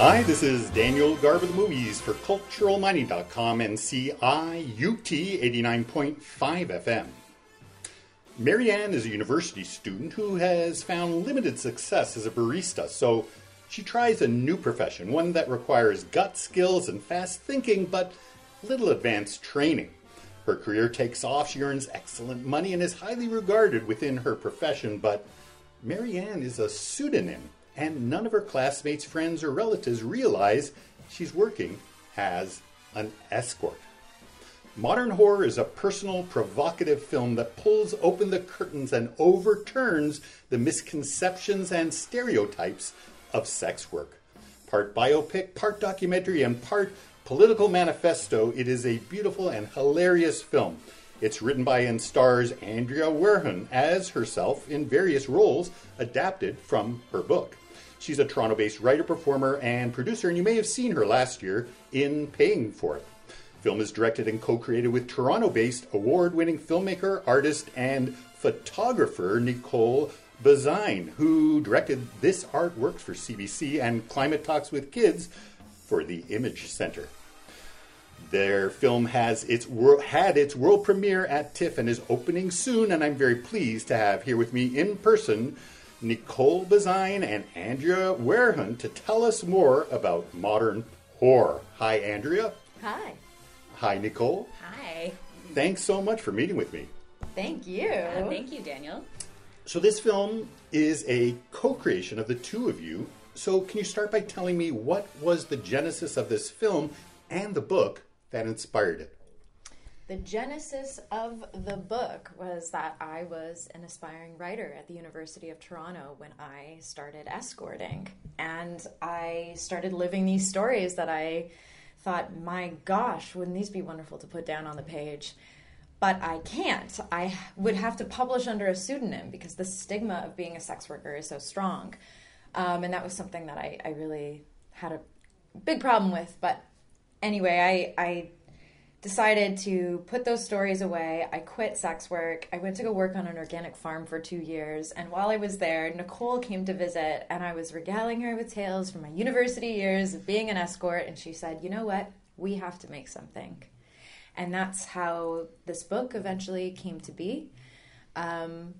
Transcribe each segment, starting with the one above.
Hi, this is Daniel Garb of the Movies for CulturalMining.com and CIUT 89.5 FM. Marianne is a university student who has found limited success as a barista, so she tries a new profession, one that requires gut skills and fast thinking, but little advanced training. Her career takes off, she earns excellent money, and is highly regarded within her profession, but Marianne is a pseudonym, and none of her classmates, friends, or relatives realize she's working as an escort. Modern Whore is a personal, provocative film that pulls open the curtains and overturns the misconceptions and stereotypes of sex work. Part biopic, part documentary, and part political manifesto, it is a beautiful and hilarious film. It's written by and stars Andrea Werhun as herself in various roles adapted from her book. She's a Toronto-based writer, performer, and producer, and you may have seen her last year in Paying for It. The film is directed and co-created with Toronto-based award-winning filmmaker, artist, and photographer Nicole Bazine, who directed This Art Works for CBC and Climate Talks with Kids for the Image Center. Their film had its world premiere at TIFF and is opening soon, and I'm very pleased to have here with me in person Nicole Bazine and Andrea Werhun to tell us more about Modern Whore. Hi, Andrea. Hi. Hi, Nicole. Hi. Thanks so much for meeting with me. Thank you. Thank you, Daniel. So this film is a co-creation of the two of you. So can you start by telling me what was the genesis of this film and the book that inspired it? The genesis of the book was that I was an aspiring writer at the University of Toronto when I started escorting. And I started living these stories that I thought, my gosh, wouldn't these be wonderful to put down on the page? But I can't. I would have to publish under a pseudonym because the stigma of being a sex worker is so strong. And that was something that I really had a big problem with. But anyway, I decided to put those stories away. I quit sex work. I went to go work on an organic farm for 2 years. And while I was there, Nicole came to visit, and I was regaling her with tales from my university years of being an escort. And she said, you know what? We have to make something. And that's how this book eventually came to be. And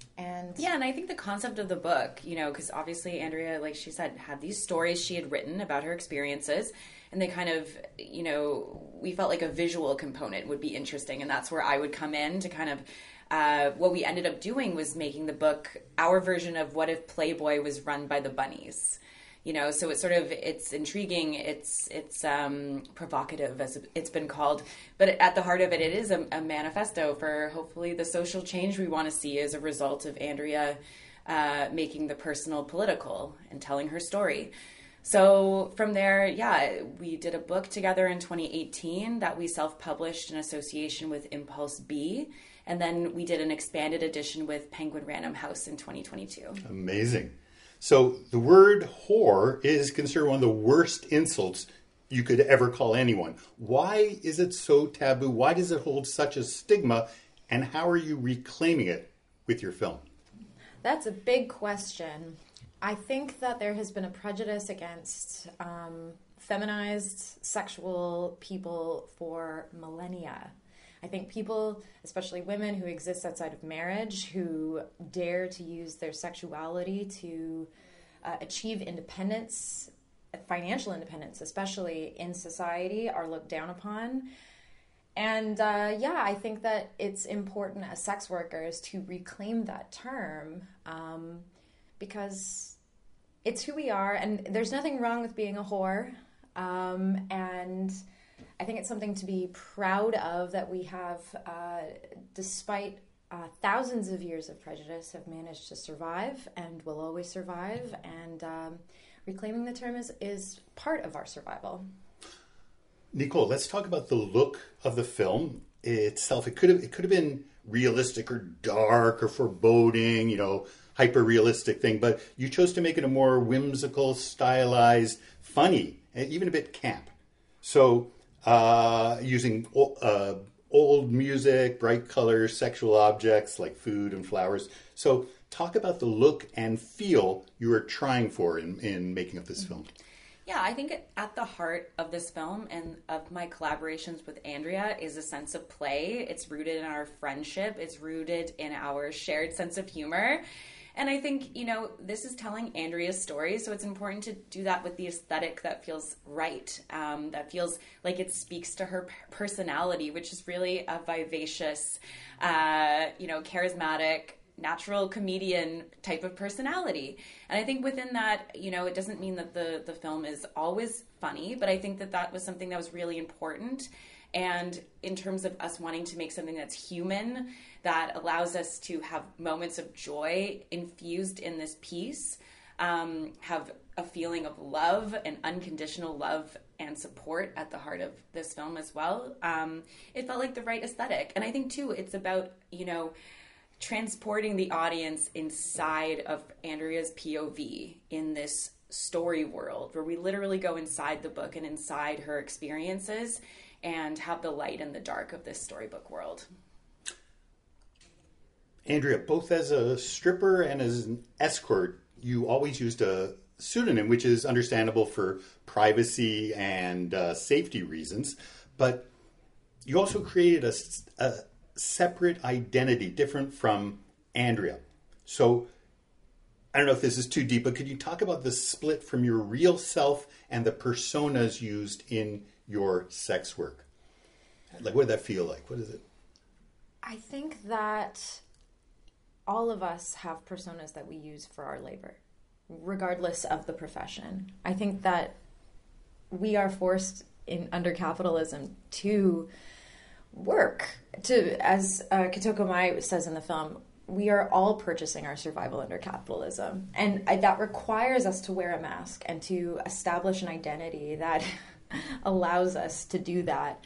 I think the concept of the book, because obviously Andrea, like she said, had these stories she had written about her experiences, and they kind of, we felt like a visual component would be interesting, and that's where I would come in to kind of, what we ended up doing was making the book our version of what if Playboy was run by the bunnies. So it's intriguing, it's provocative, as it's been called, but at the heart of it, it is a manifesto for hopefully the social change we want to see as a result of Andrea making the personal political and telling her story. So from there, we did a book together in 2018 that we self-published in association with Impulse B, and then we did an expanded edition with Penguin Random House in 2022. Amazing. So the word whore is considered one of the worst insults you could ever call anyone. Why is it so taboo? Why does it hold such a stigma? And how are you reclaiming it with your film? that's a big question. I think that there has been a prejudice against feminized sexual people for millennia. I think people, especially women who exist outside of marriage, who dare to use their sexuality to achieve independence, financial independence, especially in society, are looked down upon. And I think that it's important as sex workers to reclaim that term because it's who we are, and there's nothing wrong with being a whore. And I think it's something to be proud of that we have, despite thousands of years of prejudice, have managed to survive and will always survive. And reclaiming the term is part of our survival. Nicole, let's talk about the look of the film itself. It could have been realistic or dark or foreboding, hyper realistic thing, but you chose to make it a more whimsical, stylized, funny, and even a bit camp. So using old music, bright colors, sexual objects like food and flowers. So talk about the look and feel you were trying for in making up this film. Yeah, I think at the heart of this film and of my collaborations with Andrea is a sense of play. It's rooted in our friendship. It's rooted in our shared sense of humor. And I think, this is telling Andrea's story, so it's important to do that with the aesthetic that feels right, that feels like it speaks to her personality, which is really a vivacious, charismatic, natural comedian type of personality. And I think within that, it doesn't mean that the film is always funny, but I think that was something that was really important. And in terms of us wanting to make something that's human, that allows us to have moments of joy infused in this piece, have a feeling of love and unconditional love and support at the heart of this film as well. It felt like the right aesthetic. And I think, too, it's about, transporting the audience inside of Andrea's POV in this story world, where we literally go inside the book and inside her experiences and have the light and the dark of this storybook world. Andrea, both as a stripper and as an escort, you always used a pseudonym, which is understandable for privacy and safety reasons. But you also created a separate identity, different from Andrea. So I don't know if this is too deep, but could you talk about the split from your real self and the personas used in your sex work? Like, what did that feel like? What is it? I think that all of us have personas that we use for our labor, regardless of the profession. I think that we are forced under capitalism to work, as Kitoko Mai says in the film, we are all purchasing our survival under capitalism. And that requires us to wear a mask and to establish an identity that allows us to do that.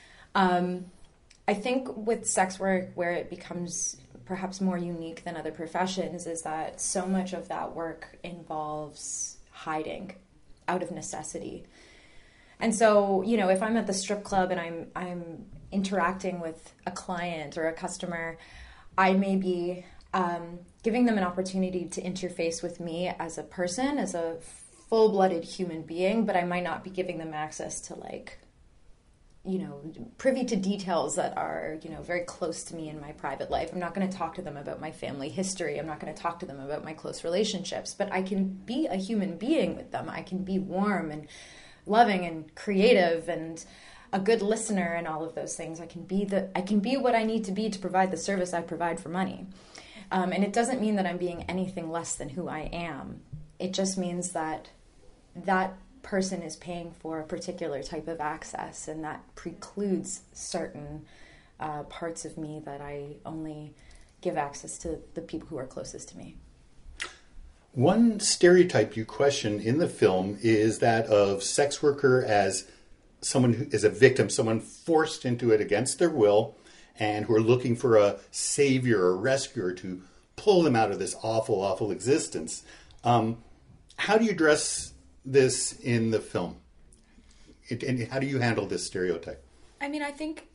I think with sex work, where it becomes perhaps more unique than other professions, is that so much of that work involves hiding out of necessity. And so, if I'm at the strip club and I'm interacting with a client or a customer, I may be giving them an opportunity to interface with me as a person, as a full-blooded human being, but I might not be giving them access to privy to details that are, very close to me in my private life. I'm not going to talk to them about my family history. I'm not going to talk to them about my close relationships, but I can be a human being with them. I can be warm and loving and creative and a good listener and all of those things. I can be what I need to be to provide the service I provide for money. And it doesn't mean that I'm being anything less than who I am. It just means that person is paying for a particular type of access, and that precludes certain parts of me that I only give access to the people who are closest to me. One stereotype you question in the film is that of sex worker as someone who is a victim, someone forced into it against their will, and who are looking for a savior or rescuer to pull them out of this awful, awful existence. How do you address this in the film? And how do you handle this stereotype? I mean, I think,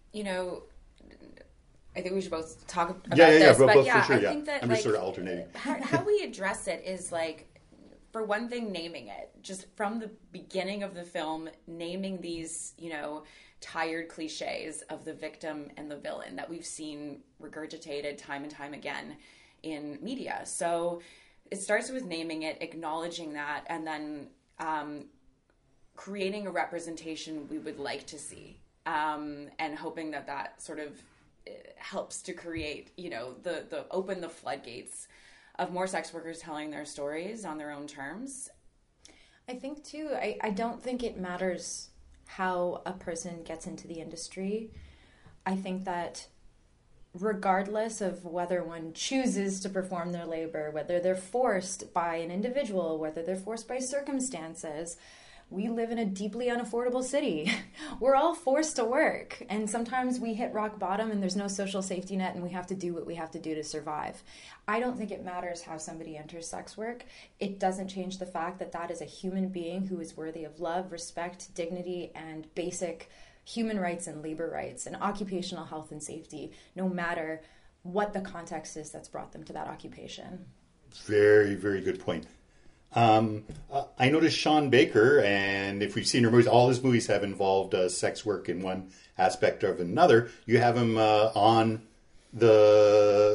I think we should both talk about this. I think that, I'm just sort of alternating. How we address it is, for one thing, naming it. Just from the beginning of the film, naming these, tired cliches of the victim and the villain that we've seen regurgitated time and time again in media. So it starts with naming it, acknowledging that, and then creating a representation we would like to see, and hoping that sort of helps to create, the open the floodgates of more sex workers telling their stories on their own terms. I think too, I don't think it matters how a person gets into the industry. I think that regardless of whether one chooses to perform their labor, whether they're forced by an individual, whether they're forced by circumstances, we live in a deeply unaffordable city. We're all forced to work. And sometimes we hit rock bottom and there's no social safety net and we have to do what we have to do to survive. I don't think it matters how somebody enters sex work. It doesn't change the fact that that is a human being who is worthy of love, respect, dignity, and basic human rights and labor rights and occupational health and safety, no matter what the context is that's brought them to that occupation. Very, very good point. I noticed Sean Baker, and if we've seen her movies, all his movies have involved sex work in one aspect or another. You have him on the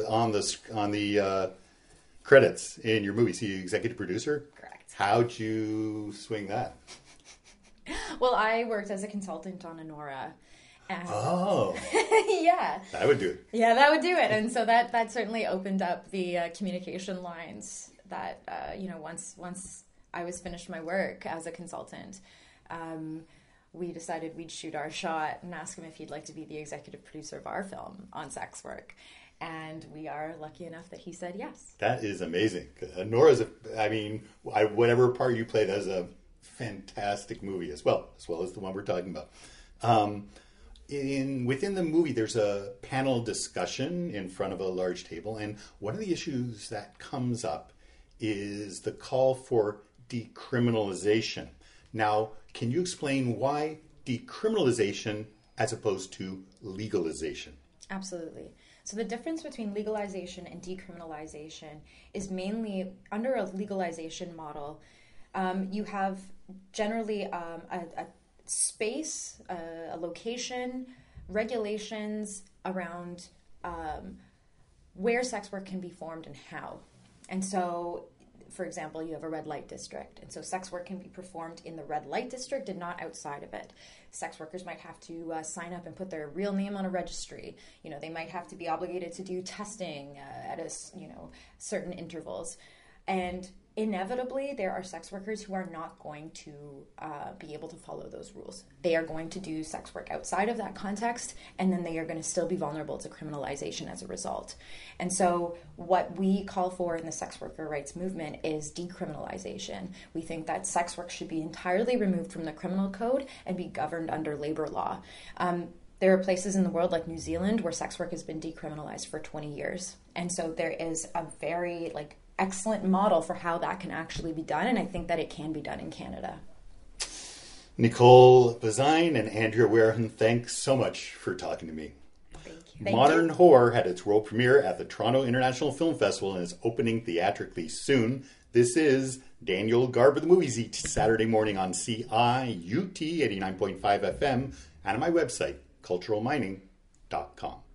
credits in your movie. So you executive producer. Correct. How'd you swing that? Well, I worked as a consultant on Anora. And Oh, yeah. I would do it. Yeah, that would do it. And so that certainly opened up the communication lines that, once I was finished my work as a consultant, we decided we'd shoot our shot and ask him if he'd like to be the executive producer of our film on sex work. And we are lucky enough that he said yes. That is amazing. Nora's, whatever part you played, that is a fantastic movie as well as the one we're talking about. Within the movie, there's a panel discussion in front of a large table, and one of the issues that comes up is the call for decriminalization. Now, can you explain why decriminalization as opposed to legalization? Absolutely. So the difference between legalization and decriminalization is mainly under a legalization model, you have generally a space, a location, regulations around where sex work can be formed and how. And so, for example, you have a red light district. And so sex work can be performed in the red light district and not outside of it. Sex workers might have to sign up and put their real name on a registry. They might have to be obligated to do testing at certain intervals. And inevitably, there are sex workers who are not going to be able to follow those rules. They are going to do sex work outside of that context, and then they are going to still be vulnerable to criminalization as a result. And so what we call for in the sex worker rights movement is decriminalization. We think that sex work should be entirely removed from the criminal code and be governed under labor law. There are places in the world like New Zealand where sex work has been decriminalized for 20 years. And so there is a very excellent model for how that can actually be done, and I think that it can be done in Canada. Nicole Bazine and Andrea Wareham, thanks so much for talking to me. Thank Modern you. Whore had its world premiere at the Toronto International Film Festival and is opening theatrically soon. This is Daniel Garber, the movies, each Saturday morning on CIUT 89.5 FM and on my website, culturalmining.com.